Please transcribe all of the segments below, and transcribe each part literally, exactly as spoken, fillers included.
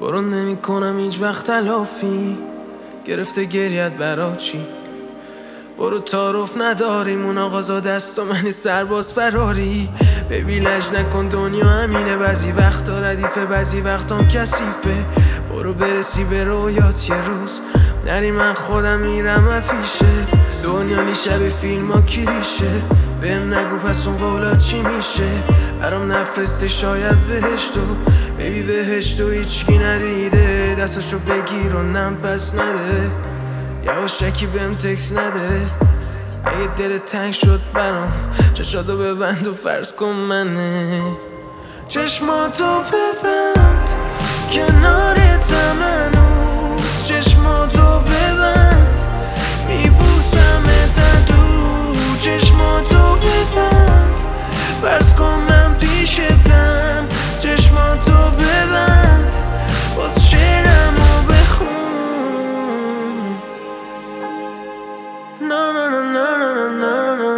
برو نمی کنم هیچ وقت تلافی، گرفته گریت برا چی؟ برو تعارف نداریم اون آقازا دست و منی سرباز فراری. ببی لج نکن دنیا همینه، بعضی وقتا ردیفه بعضی وقتام کثیفه. برو برسی به رویات یه روز نری، من خودم میرم پیشه. دنیا نی شب فیلم ها کلیشه، بهم نگو پس اون قولات چی میشه. برام نفرسته شاید بهشتو، ببی بهشتو هیچکی ندیده. دستاشو بگیر و نم پس نده، یواشکی بهم تکس نده. اگه دل تنگ شد برام چشاتو ببند و فرض کن منه. چشماتو ببند کنارتم هنوز، چشماتو ببند میبوسمت دور. چشماتو ببند فرض کن من پیشتم، چشماتو ببند باز شعرمو بخون. Na na na na na na na.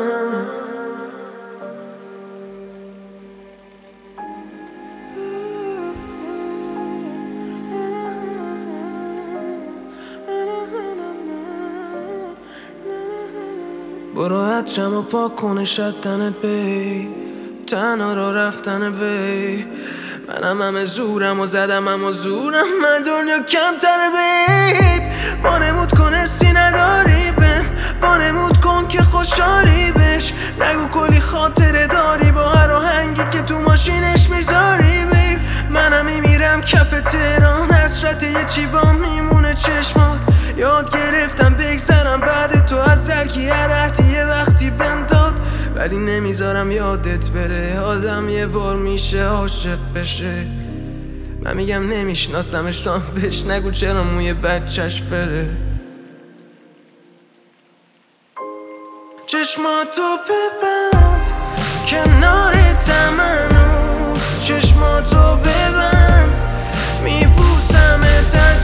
برو حجم و پاک کنه شد تنت بی، تنها را رفتن بی. منم همه زورم و زدم همه زورم، من دنیا کمتر بیب. وانمود کن حسی نداری بهم، وانمود کن که خوشحالی بش. نگو کلی خاطره داری با هر آهنگی که تو ماشینش میذاری بیب. منم میمیرم کف تهران، حسرت یه چی با میمونه چشمات. یاد گرفتم بگذرم بعد تو از زرکی، هر عهدی یه وقتی بهم داد. ولی نمیذارم یادت بره، آدم یه بار میشه عاشق بشه. من میگم نمیشناسمش تو هم بهش نگو چرا موی بچهش فره. چشماتو ببند کنارتم هنوز، چشماتو ببند میبوسمت